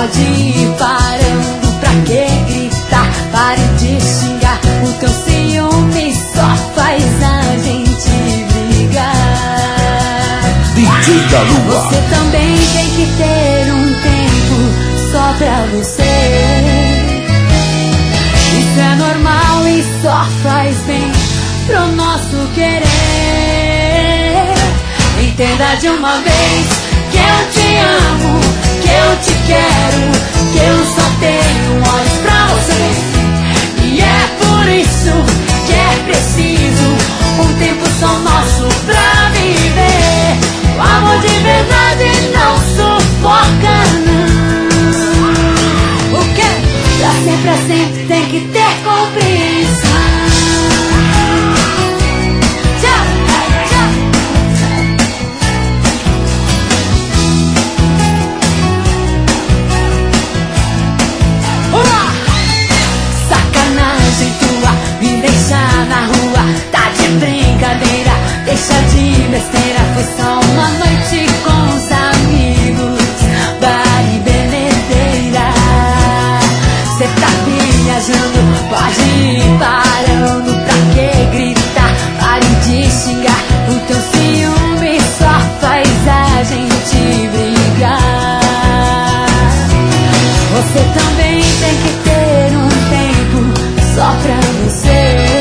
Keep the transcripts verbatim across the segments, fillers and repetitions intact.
Pode ir parando, pra que gritar? Pare de xingar, o teu ciúme só faz a gente brigar. D J da Lua. Você também tem que ter um tempo só pra você. Isso é normal e só faz bem pro nosso querer. Entenda de uma vez que eu te amo, que eu te quero, que eu só tenho olhos pra você. E é por isso que é preciso um tempo só nosso pra viver. O amor de verdade não sufoca, não. O quê? Pra sempre, pra sempre tem que ter compreensão. Tchau, tchau. Olá! Sacanagem tua, me deixar na rua. Tá de brincadeira, deixa de besteira. Foi só uma noite com os amigos, bar e bebedeira. Cê tá viajando, pode ir parando, pra que gritar? Pare de xingar, o teu ciúme só faz a gente brigar. Você também tem que ter um tempo só pra você.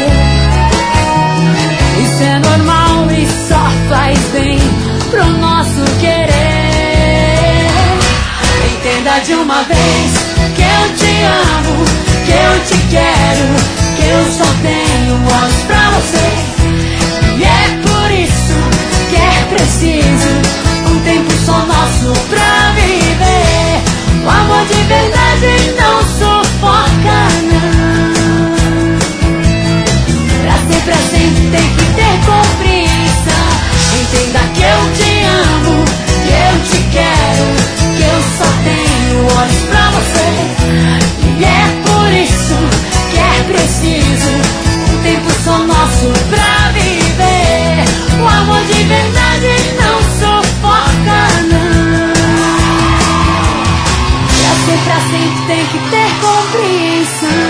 Isso é normal e só faz bem pro nosso querer. Entenda de uma vez que eu te amo, que eu te quero, que eu só tenho olhos pra você. E é por isso que é preciso um tempo só nosso pra viver. O amor de verdade não sufoca, não. Pra sempre, pra sempre tem que ter compreensão. Entenda que eu te amo, que eu te quero, que eu só tenho olhos pra você. E é por isso que é preciso um tempo só nosso pra viver. O amor de verdade não sufoca, não. Pra sempre, pra sempre tem que ter compreensão.